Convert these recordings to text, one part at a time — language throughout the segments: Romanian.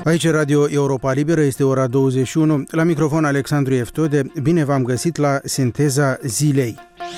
Aici Radio Europa Liberă, este ora 21. La microfon Alexandru Eftode. Bine v-am găsit la Sinteza Zilei.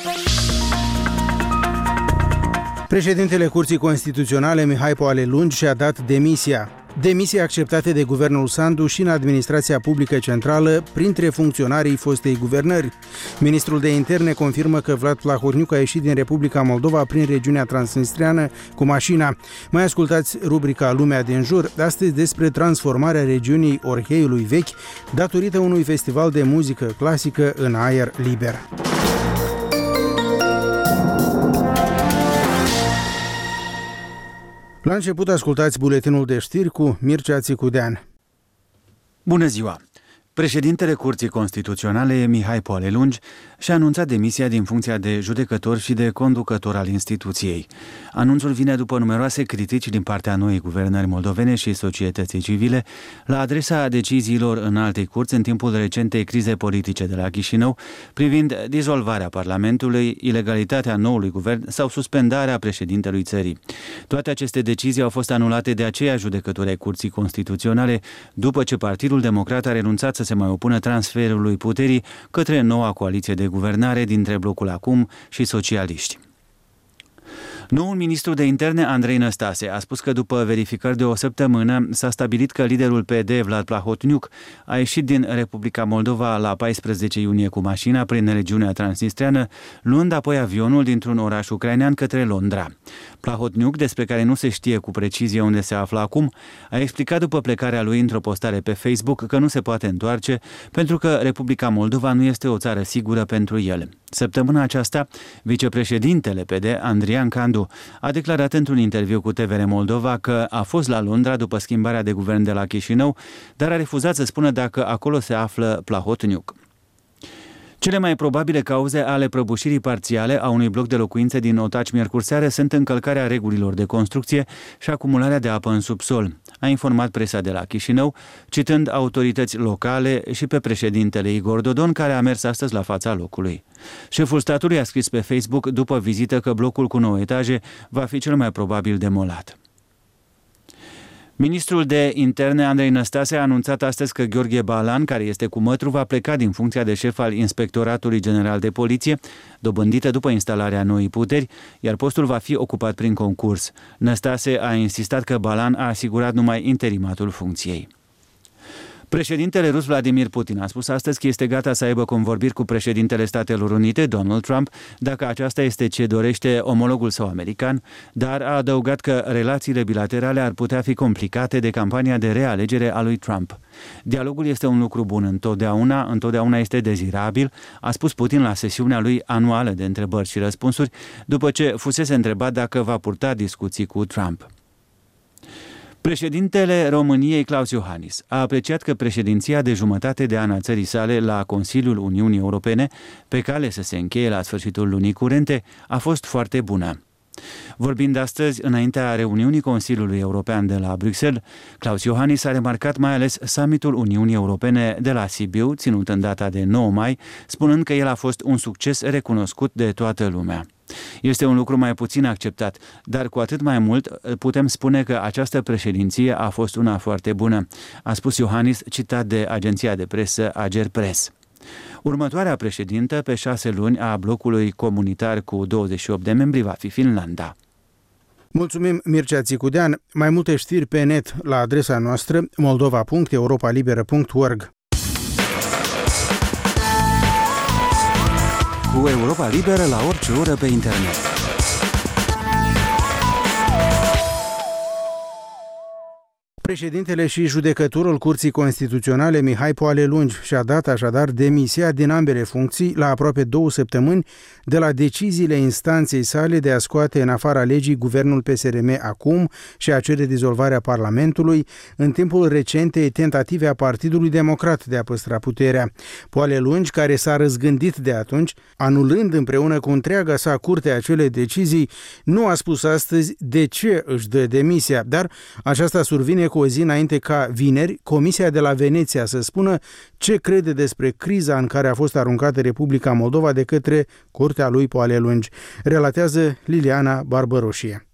Președintele Curții Constituționale, Mihai Poale-Lungi, și-a dat demisia. Demisia acceptate de guvernul Sandu și în administrația publică centrală, printre funcționarii fostei guvernări. Ministrul de Interne confirmă că Vlad Plahotniuc a ieșit din Republica Moldova prin regiunea transnistreană cu mașina. Mai ascultați rubrica Lumea din jur, astăzi despre transformarea regiunii Orheiului Vechi datorită unui festival de muzică clasică în aer liber. La început ascultați buletinul de știri cu Mircea Țicudean. Bună ziua! Președintele Curții Constituționale, Mihai Poale-Lungi, și-a anunțat demisia din funcția de judecător și de conducător al instituției. Anunțul vine după numeroase critici din partea noii guvernări moldovene și societății civile la adresa deciziilor în alte curți în timpul recentei crize politice de la Chișinău, privind dizolvarea Parlamentului, ilegalitatea noului guvern sau suspendarea președintelui țării. Toate aceste decizii au fost anulate de aceiași judecători ai Curții Constituționale, după ce Partidul Democrat a renunțat să se mai opună transferului puterii către noua coaliție de guvernare dintre Blocul Acum și socialiști. Noul ministru de Interne, Andrei Năstase, a spus că după verificări de o săptămână s-a stabilit că liderul PD, Vlad Plahotniuc, a ieșit din Republica Moldova la 14 iunie cu mașina prin regiunea transnistreană, luând apoi avionul dintr-un oraș ucrainean către Londra. Plahotniuc, despre care nu se știe cu precizie unde se află acum, a explicat după plecarea lui într-o postare pe Facebook că nu se poate întoarce pentru că Republica Moldova nu este o țară sigură pentru el. Săptămâna aceasta, vicepreședintele PD, Andrian Candu, a declarat într-un interviu cu TVR Moldova că a fost la Londra după schimbarea de guvern de la Chișinău, dar a refuzat să spună dacă acolo se află Plahotniuc. Cele mai probabile cauze ale prăbușirii parțiale a unui bloc de locuințe din Otaci miercuri seară sunt încălcarea regulilor de construcție și acumularea de apă în subsol, a informat presa de la Chișinău, citând autorități locale și pe președintele Igor Dodon, care a mers astăzi la fața locului. Șeful statului a scris pe Facebook după vizită că blocul cu 9 etaje va fi cel mai probabil demolat. Ministrul de Interne, Andrei Năstase, a anunțat astăzi că Gheorghe Balan, care este cu mătru, va pleca din funcția de șef al Inspectoratului General de Poliție, dobândită după instalarea noii puteri, iar postul va fi ocupat prin concurs. Năstase a insistat că Balan a asigurat numai interimatul funcției. Președintele rus Vladimir Putin a spus astăzi că este gata să aibă convorbiri cu președintele Statelor Unite, Donald Trump, dacă aceasta este ce dorește omologul său american, dar a adăugat că relațiile bilaterale ar putea fi complicate de campania de realegere a lui Trump. Dialogul este un lucru bun întotdeauna este dezirabil, a spus Putin la sesiunea lui anuală de întrebări și răspunsuri, după ce fusese întrebat dacă va purta discuții cu Trump. Președintele României, Klaus Iohannis, a apreciat că președinția de jumătate de an a țării sale la Consiliul Uniunii Europene, pe cale să se încheie la sfârșitul lunii curente, a fost foarte bună. Vorbind astăzi înaintea reuniunii Consiliului European de la Bruxelles, Klaus Iohannis a remarcat mai ales summitul Uniunii Europene de la Sibiu, ținut în data de 9 mai, spunând că el a fost un succes recunoscut de toată lumea. Este un lucru mai puțin acceptat, dar cu atât mai mult putem spune că această președinție a fost una foarte bună, a spus Iohannis, citat de agenția de presă Ager Press. Următoarea președintă pe 6 luni a blocului comunitar cu 28 de membri va fi Finlanda. Mulțumim, Mircea Țicudean. Mai multe știri pe net la adresa noastră moldova.europalibera.org. Cu Europa Liberă la orice oră pe internet. Președintele și judecătorul Curții Constituționale, Mihai Poale-Lungi, și-a dat așadar demisia din ambele funcții la aproape 2 săptămâni de la deciziile instanței sale de a scoate în afara legii guvernul PSRM acum și a cere dizolvarea Parlamentului în timpul recentei tentative a Partidului Democrat de a păstra puterea. Poale-Lungi, care s-a răzgândit de atunci, anulând împreună cu întreaga sa curte acele decizii, nu a spus astăzi de ce își dă demisia, dar aceasta survine cu o zi înainte ca vineri Comisia de la Veneția să spună ce crede despre criza în care a fost aruncată Republica Moldova de către curtea lui Poale-Lungi. Relatează Liliana Barbăroșie.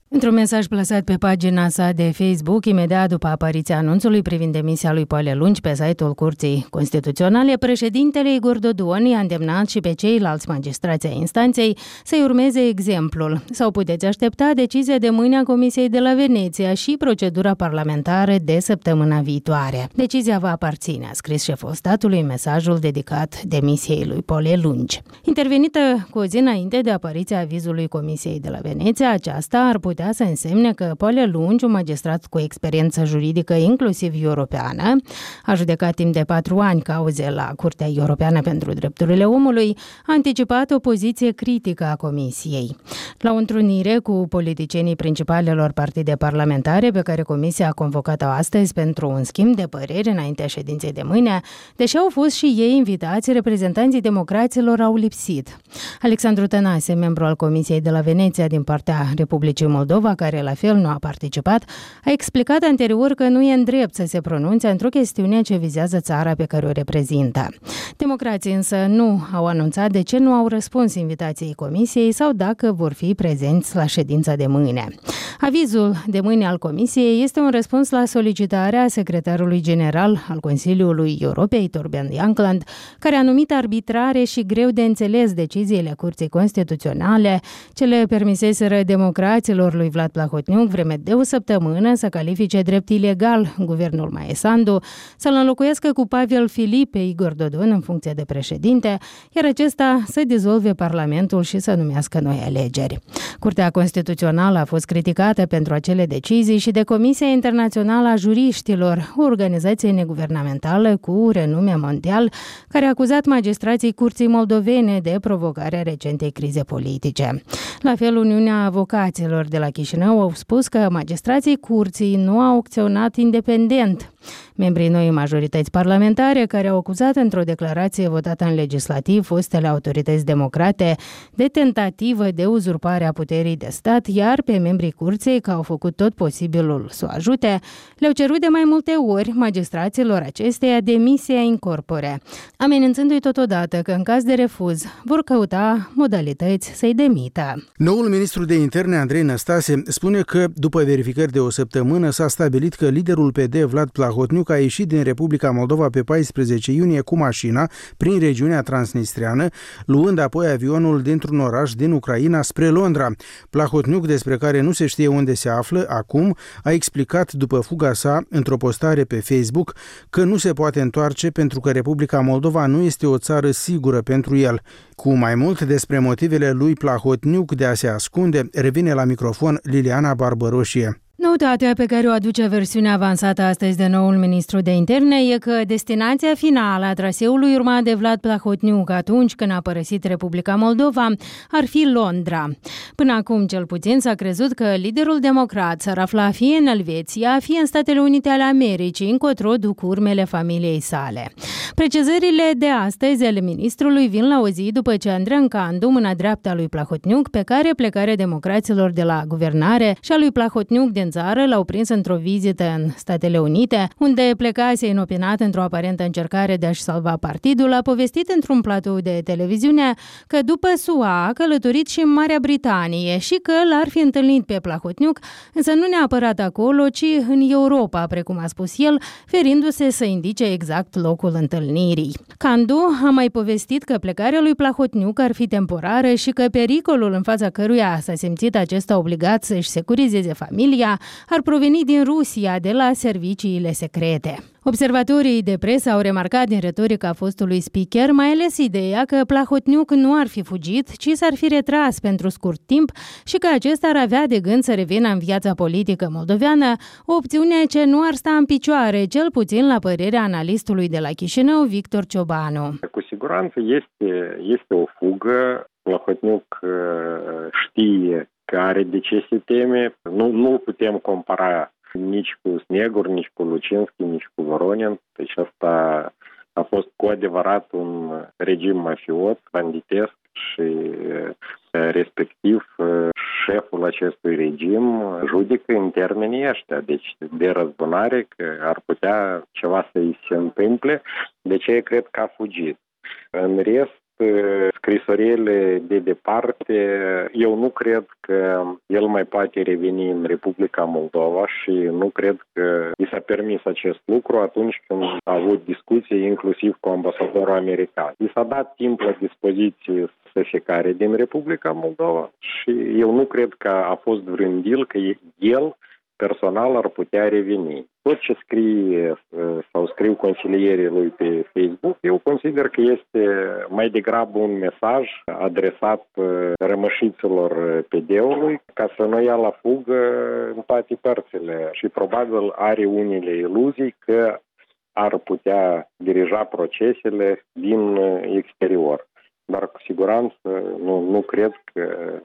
Într-un mesaj plasat pe pagina sa de Facebook, imediat după apariția anunțului privind demisia lui Poale Lungi pe site-ul Curții Constituționale, președintele Igor Dodon i-a îndemnat și pe ceilalți magistrați ai instanței să-i urmeze exemplul. Sau puteți aștepta decizia de mâine a Comisiei de la Veneția și procedura parlamentară de săptămâna viitoare. Decizia va aparține, a scris șeful statului în mesajul dedicat demisiei lui Poale Lungi. Intervenită cu o zi înainte de apariția avizului Comisiei de la Veneția, aceasta ar putea să însemne că Poale Lungi, un magistrat cu experiență juridică inclusiv europeană, a judecat timp de 4 ani cauze la Curtea Europeană pentru Drepturile Omului, a anticipat o poziție critică a Comisiei. La o întrunire cu politicienii principalelor partide parlamentare pe care Comisia a convocat-o astăzi pentru un schimb de păreri înaintea ședinței de mâine, deși au fost și ei invitați, reprezentanții democraților au lipsit. Alexandru Tănase, membru al Comisiei de la Veneția din partea Republicii Moldova, care la fel nu a participat, a explicat anterior că nu e îndrept să se pronunțe într-o chestiune ce vizează țara pe care o reprezintă. Democrații însă nu au anunțat de ce nu au răspuns invitației Comisiei sau dacă vor fi prezenți la ședința de mâine. Avizul de mâine al Comisiei este un răspuns la solicitarea secretarului general al Consiliului Europei, Thorbjørn Jagland, care a numit arbitrare și greu de înțeles deciziile Curții Constituționale ce le permiseseră democraților lui Vlad Plahotniuc vreme de o săptămână să califice drept ilegal guvernul Maie Sandu, să-l înlocuiască cu Pavel Filip pe Igor Dodon în funcție de președinte, iar acesta să dizolve Parlamentul și să numească noi alegeri. Curtea Constituțională a fost criticată pentru acele decizii și de Comisia Internațională a Juriștilor, o organizație neguvernamentală cu renume mondial, care a acuzat magistrații Curții Moldovene de provocarea recentei crize politice. La fel, Uniunea Avocaților de la Chișinău au spus că magistrații Curții nu au acționat independent. Membrii noii majorități parlamentare care au acuzat într-o declarație votată în legislativ fostele autorități democrate de tentativă de uzurpare a puterii de stat, iar pe membrii Curții, că au făcut tot posibilul să o ajute, le-au cerut de mai multe ori magistraților acesteia demisia in corpore, amenințându-i totodată că în caz de refuz vor căuta modalități să-i demită. Noul ministru de interne, Andrei Năstase, spune că după verificări de o săptămână s-a stabilit că liderul PD, Vlad Plahotniuc, a ieșit din Republica Moldova pe 14 iunie cu mașina prin regiunea transnistreană, luând apoi avionul dintr-un oraș din Ucraina spre Londra. Plahotniuc, despre care nu se știe unde se află acum, a explicat după fuga sa într-o postare pe Facebook că nu se poate întoarce pentru că Republica Moldova nu este o țară sigură pentru el. Cu mai mult despre motivele lui Plahotniuc de a se ascunde, revine la microfon Liliana Barbăroșie. Noutatea pe care o aduce versiunea avansată astăzi de noul ministru de interne e că destinația finală a traseului urmat de Vlad Plahotniuc atunci când a părăsit Republica Moldova ar fi Londra. Până acum, cel puțin, s-a crezut că liderul democrat s-ar afla fie în Elveția, fie în Statele Unite ale Americii, încotro duc urmele familiei sale. Precizările de astăzi ale ministrului vin la o zi după ce Andrean Candu, mâna dreaptă a lui Plahotniuc, pe care plecarea democraților de la guvernare și a lui Plahotniuc din țară l-au prins într-o vizită în Statele Unite, unde plecase inopinat într-o aparentă încercare de a-și salva partidul, a povestit într-un platou de televiziune că după SUA a călătorit și în Marea Britanie și că l-ar fi întâlnit pe Plahotniuc, însă nu neapărat acolo, ci în Europa, precum a spus el, ferindu-se să indice exact locul întâlnirii. Candu a mai povestit că plecarea lui Plahotniuc ar fi temporară și că pericolul în fața căruia s-a simțit acesta obligat să-și securizeze familia ar proveni din Rusia, de la serviciile secrete. Observatorii de presă au remarcat din retorica fostului speaker mai ales ideea că Plahotniuc nu ar fi fugit, ci s-ar fi retras pentru scurt timp și că acesta ar avea de gând să revină în viața politică moldoveană, o opțiune ce nu ar sta în picioare, cel puțin la părerea analistului de la Chișinău, Victor Ciobanu. Cu siguranță este o fugă. Plahotniuc știe că are de ce se teme. Nu putem compara nici cu Snegur, nici cu Lucinski, nici cu Voronin. Deci asta a fost cu adevărat un regim mafios, banditesc și respectiv șeful acestui regim judecă în termenii ăștia, deci de răzbunare, că ar putea ceva să-i se întâmple, de ce cred că a fugit. În rest, scrisorile de departe, eu nu cred că el mai poate reveni în Republica Moldova și nu cred că i s-a permis acest lucru atunci când a avut discuții inclusiv cu ambasadorul american. I s-a dat timp la dispoziție să fiecare din Republica Moldova și eu nu cred că a fost vreun deal că el personal ar putea reveni. Tot ce scrie sau scriu consilierii lui pe Facebook, eu consider că este mai degrabă un mesaj adresat rămășiților PD-ului ca să nu ia la fugă în toate părțile și probabil are unele iluzii că ar putea dirija procesele din exterior. Dar cu siguranță nu cred că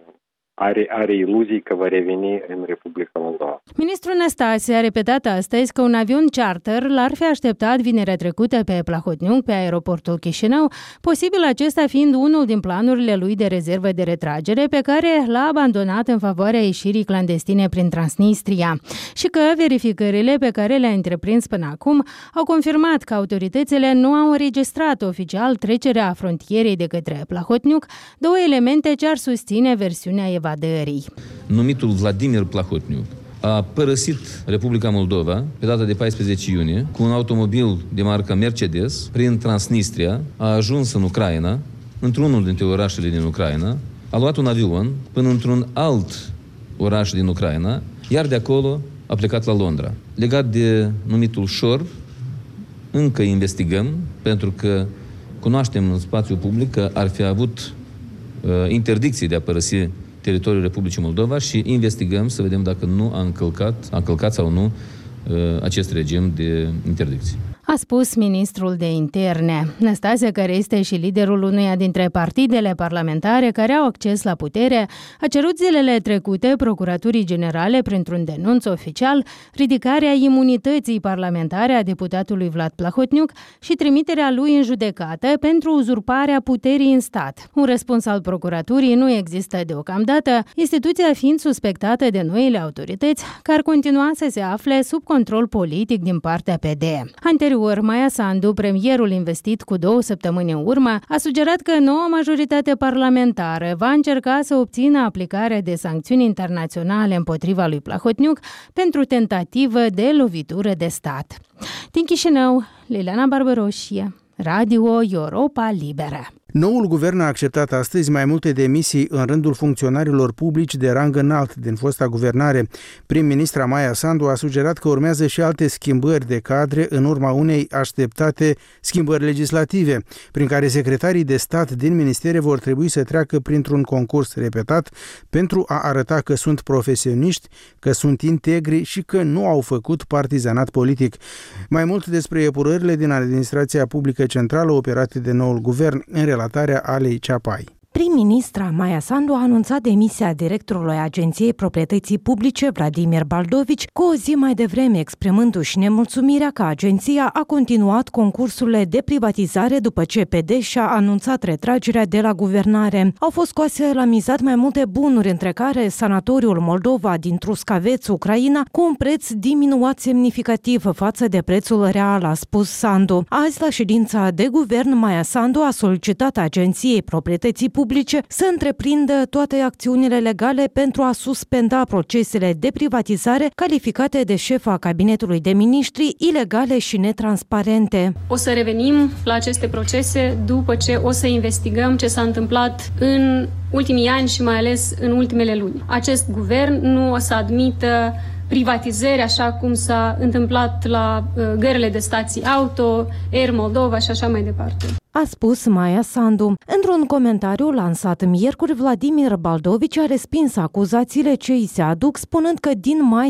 are iluzii că va reveni în Republica Moldova. Ministrul Năstase a repetat astăzi că un avion charter l-ar fi așteptat vinerea trecută pe Plahotniuc, pe aeroportul Chișinău, posibil acesta fiind unul din planurile lui de rezervă de retragere pe care l-a abandonat în favoarea ieșirii clandestine prin Transnistria și că verificările pe care le-a întreprins până acum au confirmat că autoritățile nu au înregistrat oficial trecerea frontierei de către Plahotniuc, două elemente ce ar susține versiunea evadării. Numitul Vladimir Plahotniuc a părăsit Republica Moldova pe data de 14 iunie cu un automobil de marcă Mercedes prin Transnistria, a ajuns în Ucraina, într-unul dintre orașele din Ucraina, a luat un avion până într-un alt oraș din Ucraina, iar de acolo a plecat la Londra. Legat de numitul șorb, încă investigăm, pentru că cunoaștem în spațiul public că ar fi avut interdicții de a părăsi teritoriul Republicii Moldova și investigăm să vedem dacă nu a încălcat sau nu acest regim de interdicții. A spus ministrul de interne. Năstase, care este și liderul unuia dintre partidele parlamentare care au acces la putere, a cerut zilele trecute Procuraturii Generale, printr-un denunț oficial, ridicarea imunității parlamentare a deputatului Vlad Plahotniuc și trimiterea lui în judecată pentru uzurparea puterii în stat. Un răspuns al procuraturii nu există deocamdată, instituția fiind suspectată de noile autorități, care ar continua să se afle sub control politic din partea PD. Anterior, Maia Sandu, premierul investit cu 2 săptămâni în urmă, a sugerat că noua majoritate parlamentară va încerca să obțină aplicarea de sancțiuni internaționale împotriva lui Plahotniuc pentru tentativă de lovitură de stat. Din Chișinău, Liliana Barbaroșie, Radio Europa Liberă. Noul guvern a acceptat astăzi mai multe demisii în rândul funcționarilor publici de rang înalt din fosta guvernare. Prim-ministra Maia Sandu a sugerat că urmează și alte schimbări de cadre în urma unei așteptate schimbări legislative, prin care secretarii de stat din ministere vor trebui să treacă printr-un concurs repetat pentru a arăta că sunt profesioniști, că sunt integri și că nu au făcut partizanat politic. Mai mult despre epurările din administrația publică centrală operate de noul guvern în relatarea Alei Ceapai. Prim-ministra Maia Sandu a anunțat demisia directorului Agenției Proprietății Publice, Vladimir Baldovici, cu o zi mai devreme, exprimându-și nemulțumirea că agenția a continuat concursurile de privatizare după ce PD și-a anunțat retragerea de la guvernare. Au fost scoase la mizat mai multe bunuri, între care sanatoriul Moldova din Truskaveț, Ucraina, cu un preț diminuat semnificativ față de prețul real, a spus Sandu. Azi, la ședința de guvern, Maia Sandu a solicitat Agenției Proprietății Publice să întreprindă toate acțiunile legale pentru a suspenda procesele de privatizare calificate de șefa cabinetului de miniștri ilegale și netransparente. O să revenim la aceste procese după ce o să investigăm ce s-a întâmplat în ultimii ani și mai ales în ultimele luni. Acest guvern nu o să admită privatizări așa cum s-a întâmplat la gările de stații auto, Air Moldova și așa mai departe. A spus Maia Sandu. Într-un comentariu lansat miercuri, Vladimir Baldovici a respins acuzațiile ce îi se aduc, spunând că din mai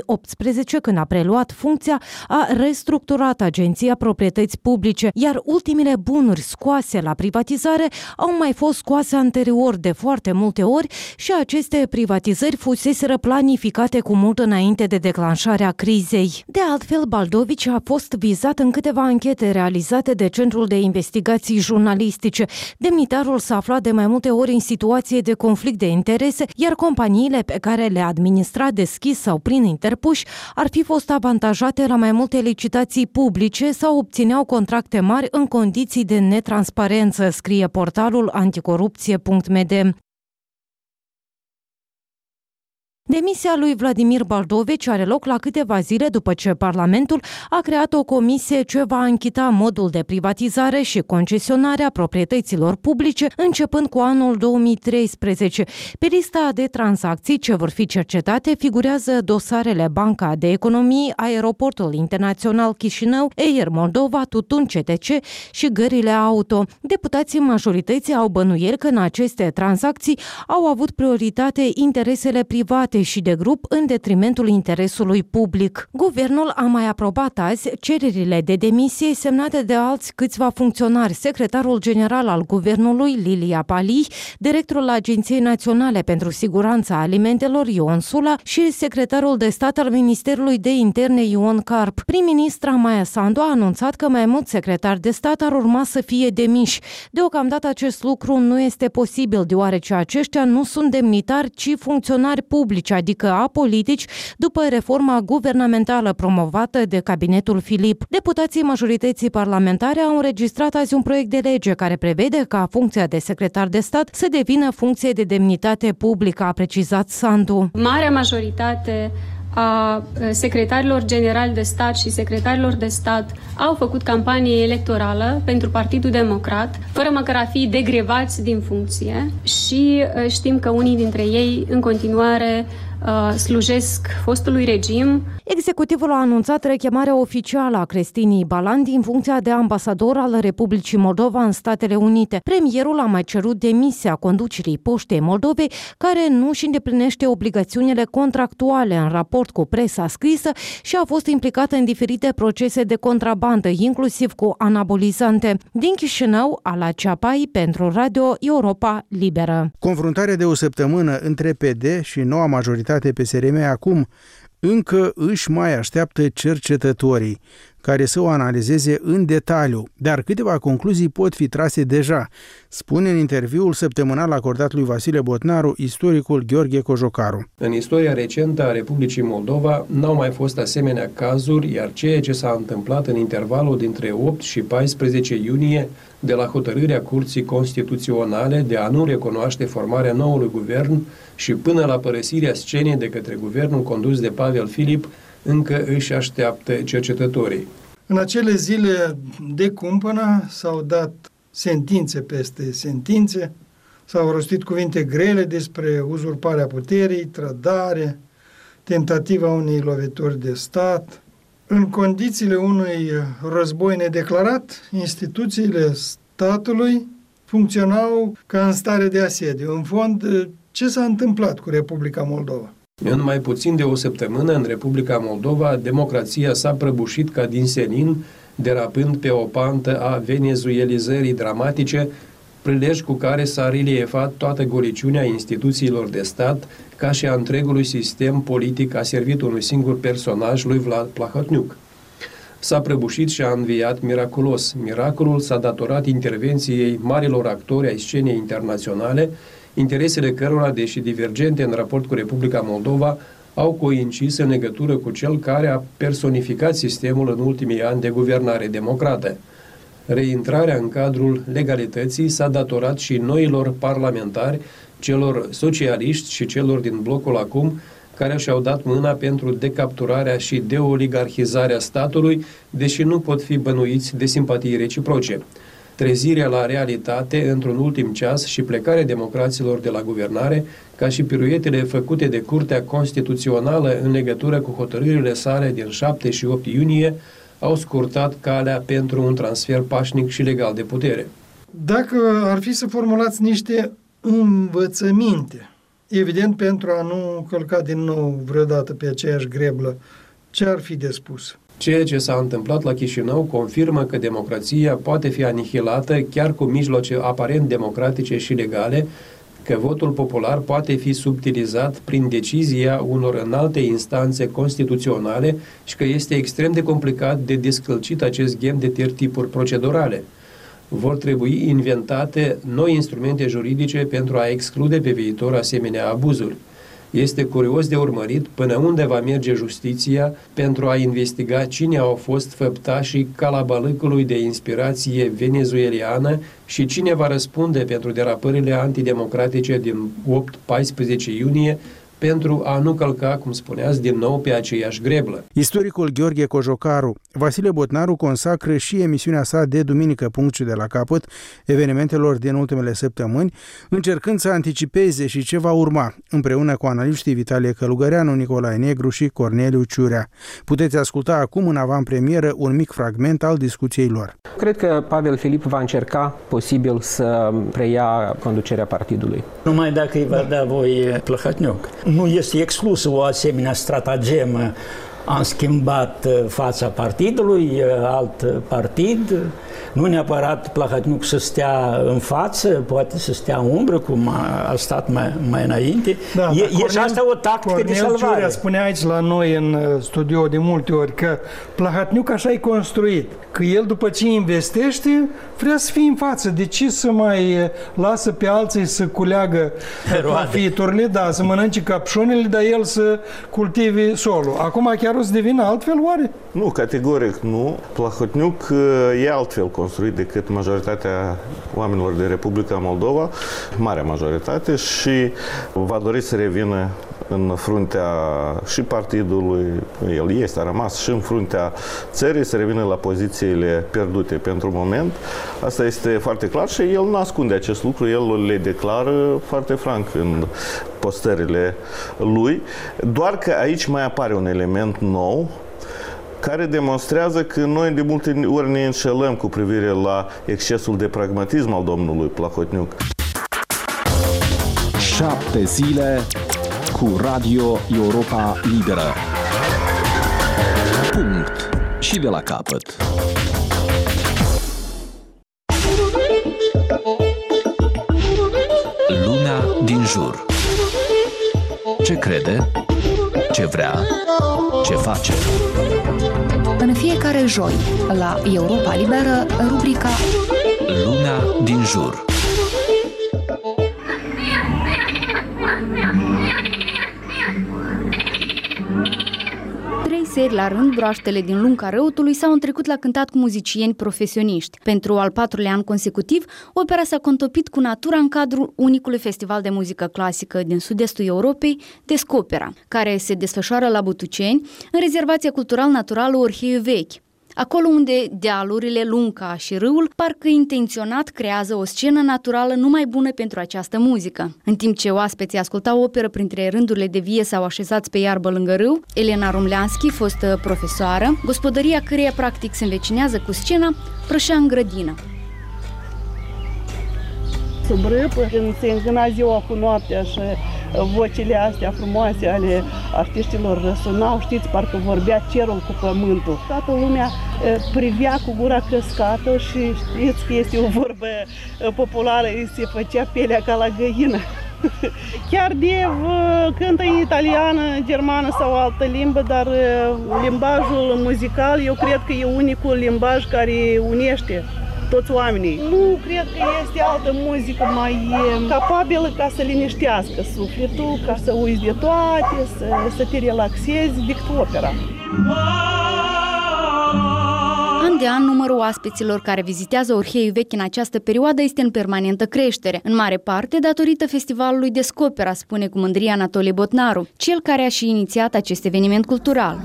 2018, când a preluat funcția, a restructurat Agenția Proprietății Publice, iar ultimele bunuri scoase la privatizare au mai fost scoase anterior de foarte multe ori și aceste privatizări fuseseră planificate cu mult înainte înainte de declanșarea crizei. De altfel, Baldovici a fost vizat în câteva anchete realizate de Centrul de Investigații Jurnalistice. Demnitarul s-a aflat de mai multe ori în situație de conflict de interese, iar companiile pe care le administra deschis sau prin interpuși ar fi fost avantajate la mai multe licitații publice sau obțineau contracte mari în condiții de netransparență, scrie portalul anticorupție.md. Demisia lui Vladimir Baldovici are loc la câteva zile după ce Parlamentul a creat o comisie ce va ancheta modul de privatizare și concesionare a proprietăților publice începând cu anul 2013. Pe lista de tranzacții ce vor fi cercetate figurează dosarele Banca de Economii, Aeroportul Internațional Chișinău, Air Moldova, Tutun CTC și gările auto. Deputații majorității au bănuieli că în aceste tranzacții au avut prioritate interesele private și de grup în detrimentul interesului public. Guvernul a mai aprobat azi cererile de demisie semnate de alți câțiva funcționari, secretarul general al guvernului Lilia Palih, directorul Agenției Naționale pentru Siguranța Alimentelor Ion Sula și secretarul de stat al Ministerului de Interne Ion Carp. Prim-ministra Maia Sandu a anunțat că mai mulți secretari de stat ar urma să fie demiși. Deocamdată acest lucru nu este posibil, deoarece aceștia nu sunt demnitari, ci funcționari publici, adică apolitici, după reforma guvernamentală promovată de cabinetul Filip. Deputații majorității parlamentare au înregistrat azi un proiect de lege care prevede ca funcția de secretar de stat să devină funcție de demnitate publică, a precizat Sandu. Marea majoritate a secretarilor generali de stat și secretarilor de stat au făcut campanie electorală pentru Partidul Democrat, fără măcar a fi degrevați din funcție și știm că unii dintre ei în continuare slujesc fostului regim. Executivul a anunțat rechemarea oficială a Cristinei Balandi în funcția de ambasador al Republicii Moldova în Statele Unite. Premierul a mai cerut demisia conducerii Poștei Moldovei, care nu își îndeplinește obligațiunile contractuale în raport cu presa scrisă și a fost implicată în diferite procese de contrabandă, inclusiv cu anabolizante. Din Chișinău, Ala Ceapai pentru Radio Europa Liberă. Confruntare de o săptămână între PD și noua majoritate PSRM acum încă își mai așteaptă cercetătorii care să o analizeze în detaliu, dar câteva concluzii pot fi trase deja, spune în interviul săptămânal acordat lui Vasile Botnaru istoricul Gheorghe Cojocaru. În istoria recentă a Republicii Moldova n-au mai fost asemenea cazuri, iar ceea ce s-a întâmplat în intervalul dintre 8 și 14 iunie, de la hotărârea Curții Constituționale de a nu recunoaște formarea noului guvern și până la părăsirea scenei de către guvernul condus de Pavel Filip, încă își așteaptă cercetătorii. În acele zile de cumpănă s-au dat sentințe peste sentințe, s-au rostit cuvinte grele despre uzurparea puterii, trădare, tentativa unei lovituri de stat. În condițiile unui război nedeclarat, instituțiile statului funcționau ca în stare de asediu. În fond, ce s-a întâmplat cu Republica Moldova? În mai puțin de o săptămână, în Republica Moldova, democrația s-a prăbușit ca din senin, derapând pe o pantă a venezuelizării dramatice, prilej cu care s-a reliefat toată goliciunea instituțiilor de stat, ca și a întregului sistem politic a servit unui singur personaj, lui Vlad Plahotniuc. S-a prăbușit și a înviat miraculos. Miracolul s-a datorat intervenției marilor actori ai scenei internaționale, interesele cărora, deși divergente în raport cu Republica Moldova, au coincis în legătură cu cel care a personificat sistemul în ultimii ani de guvernare democrată. Reintrarea în cadrul legalității s-a datorat și noilor parlamentari, celor socialiști și celor din blocul acum, care și-au dat mâna pentru decapturarea și deoligarhizarea statului, deși nu pot fi bănuiți de simpatii reciproce. Trezirea la realitate într-un ultim ceas și plecarea democraților de la guvernare, ca și piruetele făcute de Curtea Constituțională în legătură cu hotărârile sale din 7 și 8 iunie, au scurtat calea pentru un transfer pașnic și legal de putere. Dacă ar fi să formulați niște învățăminte, evident pentru a nu călca din nou vreodată pe aceeași greblă, ce ar fi de spus? Ceea ce s-a întâmplat la Chișinău confirmă că democrația poate fi anihilată chiar cu mijloace aparent democratice și legale, că votul popular poate fi subtilizat prin decizia unor înalte instanțe constituționale și că este extrem de complicat de descălcit acest ghem de tipuri procedurale. Vor trebui inventate noi instrumente juridice pentru a exclude pe viitor asemenea abuzuri. Este curios de urmărit până unde va merge justiția pentru a investiga cine au fost făptașii calabalâcului de inspirație venezueliană și cine va răspunde pentru derapările antidemocratice din 8-14 iunie, pentru a nu călca, cum spuneați, din nou pe aceeași greblă. Istoricul Gheorghe Cojocaru. Vasile Botnaru consacră și emisiunea sa de duminică punct și de la capăt evenimentelor din ultimele săptămâni, încercând să anticipeze și ce va urma, împreună cu analiștii Vitalie Călugăreanu, Nicolae Negru și Corneliu Ciurea. Puteți asculta acum în avantpremieră un mic fragment al discuției lor. Cred că Pavel Filip va încerca posibil să preia conducerea partidului. Numai dacă îi va da voi Plăhătniuc. Nu este exclusă o asemenea stratagemă. Am schimbat fața partidului, alt partid, nu neapărat Plahotniuc să stea în față, poate să în umbră, cum a stat mai înainte. Da, e și asta o tactică de salvare. Cornel Ciurea spunea aici la noi în studio de multe ori că Plahotniuc așa e construit, că el după ce investește vrea să fie în față. De ce să mai lasă pe alții să culeagă profiturile, da, să mănânce capșunile, dar el să cultive solul. Acum chiar o să devină altfel, oare? Nu, categoric nu. Plahotniuc e altfel construit decât majoritatea oamenilor de Republica Moldova, marea majoritate, și va dori să revină în fruntea și partidului, el a rămas și în fruntea țării, să revină la pozițiile pierdute pentru moment. Asta este foarte clar și el nu ascunde acest lucru, el le declară foarte franc în postările lui, doar că aici mai apare un element nou care demonstrează că noi de multe ori ne înșelăm cu privire la excesul de pragmatism al domnului Plahotniuc. 7 zile cu Radio Europa Liberă. Punct. Și de la capăt. Lumea din jur. Ce crede? Ce vrea? Ce face? În fiecare joi, la Europa Liberă, rubrica Lumea din jur. Seri la rând, broaștele din Lunca Răutului s-au întrecut la cântat cu muzicieni profesioniști. Pentru al 4-lea an consecutiv, opera s-a contopit cu natura în cadrul unicului festival de muzică clasică din sud-estul Europei, Descopera, care se desfășoară la Butuceni, în rezervația cultural-naturală Orheiu Vechi. Acolo unde dealurile, Lunca și râul parcă intenționat creează o scenă naturală numai bună pentru această muzică. În timp ce oaspeții ascultau operă, printre rândurile de vie s-au așezați pe iarbă lângă râu Elena Rumleanski, fostă profesoară, gospodăria căreia practic se învecinează cu scena, prășea în grădină. Sub râpă, când se încâna ziua cu noaptea și vocile astea frumoase ale artiștilor răsunau, știți, parcă vorbea cerul cu pământul. Toată lumea privea cu gura căscată și știți că este o vorbă populară, îi se făcea pielea ca la găină. Chiar de cântă în italiană, germană sau altă limbă, dar limbajul muzical eu cred că e unicul limbaj care unește toți oamenii. Nu cred că este altă muzică mai capabilă ca să liniștească sufletul, ca să uiți de toate, să te relaxezi decât opera. An de an, numărul oaspeților care vizitează Orheiu Vechi în această perioadă este în permanentă creștere, în mare parte datorită festivalului Descopera, spune cu mândrie Anatolie Botnaru, cel care a și inițiat acest eveniment cultural.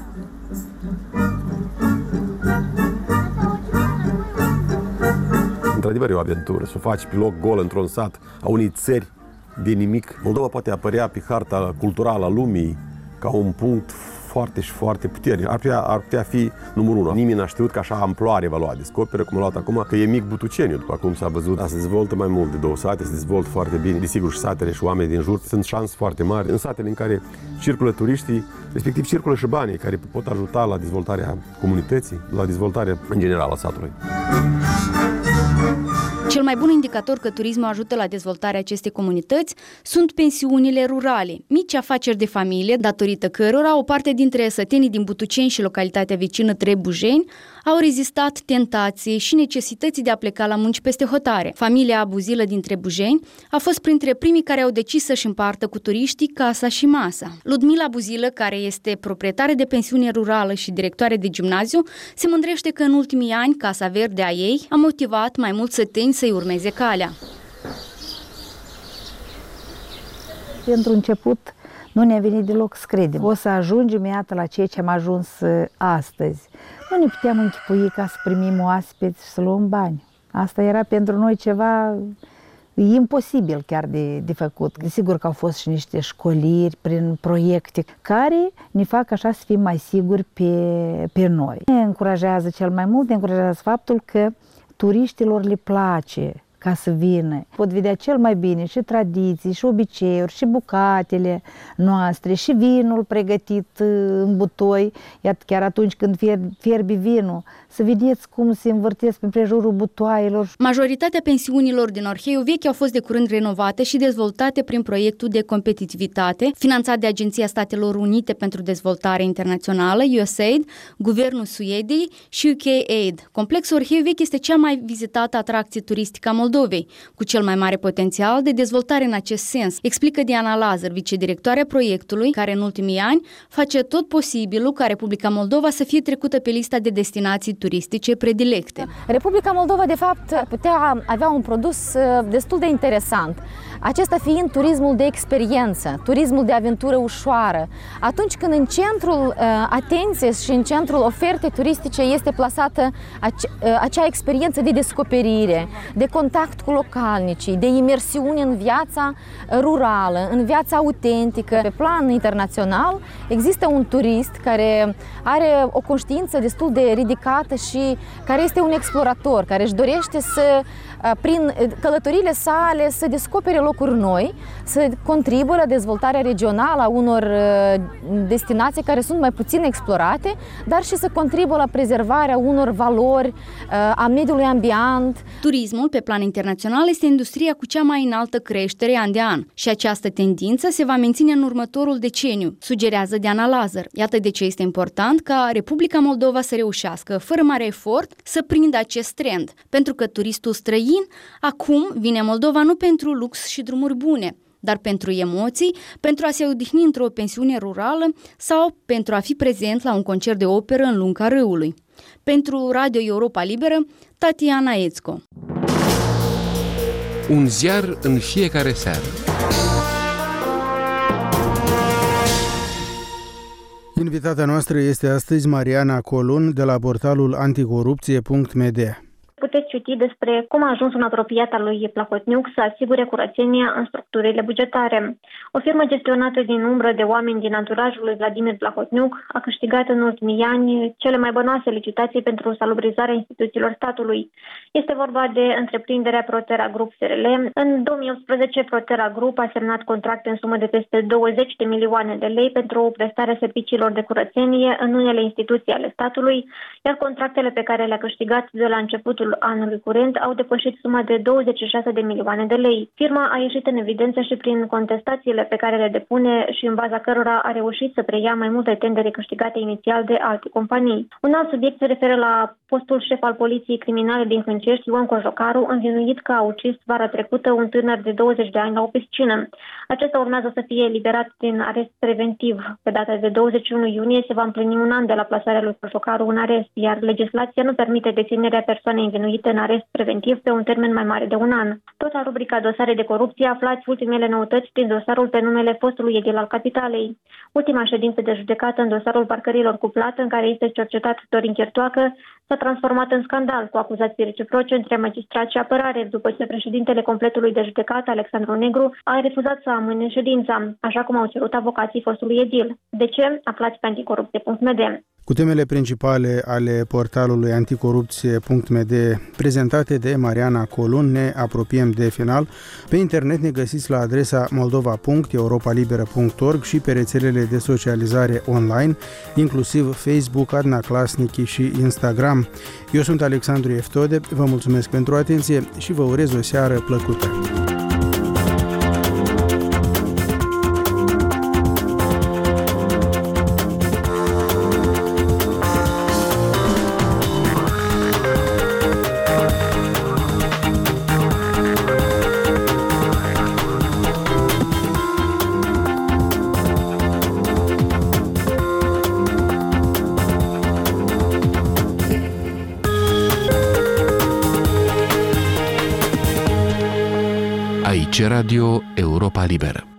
Într-adevăr e o aventură, să faci pe loc gol într-un sat a unei țări de nimic. Moldova poate apărea pe harta culturală a lumii ca un punct foarte puternic. Ar putea fi numărul 1. Nimeni n-a știut că așa amploare va lua Descoperă, cum a luat acum, că e mic Butuceniu, după cum s-a văzut. Se dezvoltă mai mult de 2 sate, se dezvoltă foarte bine. Desigur, și satele și oamenii din jur sunt șanse foarte mari. În satele în care circulă turiștii, respectiv circulă și banii care pot ajuta la dezvoltarea comunității, la dezvoltarea în general a satului. Cel mai bun indicator că turismul ajută la dezvoltarea acestei comunități sunt pensiunile rurale, mici afaceri de familie, datorită cărora o parte dintre sătenii din Butuceni și localitatea vecină Trebujeni au rezistat tentației și necesității de a pleca la munci peste hotare. Familia Abuzilă din Trebujeni a fost printre primii care au decis să-și împartă cu turiștii casa și masa. Ludmila Abuzilă, care este proprietară de pensiune rurală și directoare de gimnaziu, se mândrește că în ultimii ani Casa Verde a ei a motivat mai mulți săteni să-i urmeze calea. Pentru început nu ne-a venit deloc să credem. O să ajungem, iată, la ceea ce am ajuns astăzi. Nu ne puteam închipui ca să primim oaspeți și să luăm bani. Asta era pentru noi ceva imposibil chiar de făcut. Sigur că au fost și niște școliri prin proiecte care ne fac așa să fim mai siguri pe noi. Ne încurajează cel mai mult, ne încurajează faptul că turiștilor le place ca să vină. Pot vedea cel mai bine și tradiții, și obiceiuri, și bucatele noastre, și vinul pregătit în butoi. Iată, chiar atunci când fierbi vinul, să vedeți cum se învârtesc pe prejurul butoaielor. Majoritatea pensiunilor din Orheiu Vechi au fost de curând renovate și dezvoltate prin proiectul de competitivitate, finanțat de Agenția Statelor Unite pentru Dezvoltare Internațională, USAID, Guvernul Suediei și UKAID. Complexul Orheiu Vechi este cea mai vizitată atracție turistică a Moldovei, cu cel mai mare potențial de dezvoltare în acest sens, explică Diana Lazar, vicedirectoarea proiectului, care în ultimii ani face tot posibilul ca Republica Moldova să fie trecută pe lista de destinații turistice predilecte. Republica Moldova, de fapt, putea avea un produs destul de interesant, acesta fiind turismul de experiență, turismul de aventură ușoară. Atunci când în centrul atenției și în centrul ofertei turistice este plasată acea experiență de descoperire, de contact cu localnicii, de imersiune în viața rurală, în viața autentică. Pe plan internațional există un turist care are o conștiință destul de ridicată și care este un explorator, care își dorește să, prin călătoriile sale, să descopere locuri noi, să contribuie la dezvoltarea regională a unor destinații care sunt mai puțin explorate, dar și să contribuie la prezervarea unor valori a mediului ambient. Turismul, pe plan internațional, este industria cu cea mai înaltă creștere an de an și această tendință se va menține în următorul deceniu, sugerează Diana Lazar. Iată de ce este important ca Republica Moldova să reușească, fără mare efort, să prindă acest trend, pentru că turistul străin acum vine în Moldova nu pentru lux și drumuri bune, dar pentru emoții, pentru a se odihni într-o pensiune rurală sau pentru a fi prezent la un concert de operă în lunga râului. Pentru Radio Europa Liberă, Tatiana Ețco. Un ziar în fiecare seară. Invitata noastră este astăzi Mariana Colun de la portalul anticorupție.md. Puteți citi despre cum a ajuns un apropiat al lui Plahotniuc să asigure curățenia în structurile bugetare. O firmă gestionată din umbră de oameni din anturajul lui Vladimir Plahotniuc a câștigat în ultimii ani cele mai bănoase licitații pentru salubrizarea instituțiilor statului. Este vorba de întreprinderea Protera Group SRL. În 2018, Protera Group a semnat contracte în sumă de peste 20 de milioane de lei pentru prestarea serviciilor de curățenie în unele instituții ale statului, iar contractele pe care le-a câștigat de la începutul anului curent au depășit suma de 26 de milioane de lei. Firma a ieșit în evidență și prin contestațiile pe care le depune și în baza cărora a reușit să preia mai multe tendere câștigate inițial de alte companii. Un alt subiect se referă la fostul șef al Poliției Criminale din Hâncești, Ion Cojocaru, învinuit că a ucis vara trecută un tânăr de 20 de ani la o piscină. Acesta urmează să fie eliberat din arest preventiv. Pe data de 21 iunie se va împlini un an de la plasarea lui Cojocaru în arest, iar legislația nu permite deținerea persoanei învinuite în arest preventiv pe un termen mai mare de un an. Tot la rubrica Dosare de corupție aflați ultimele noutăți din dosarul pe numele fostului edil al Capitalei. Ultima ședință de judecată în dosarul parcărilor cu plată, în care este cercetat Dorin Chertoacă, s-a transformat în scandal cu acuzații reciproce între magistrat și apărare, după ce președintele completului de judecată, Alexandru Negru, a refuzat să amâne ședința, așa cum au cerut avocații fostului edil. De ce? Aflați pe anticorupție.md. Cu temele principale ale portalului anticorupție.md prezentate de Mariana Colun, ne apropiem de final. Pe internet ne găsiți la adresa moldova.europalibera.org și pe rețelele de socializare online, inclusiv Facebook, Adnaclasnici și Instagram. gmail.com. Eu sunt Alexandru Eftode, vă mulțumesc pentru atenție și vă urez o seară plăcută. Radio Europa Liberă.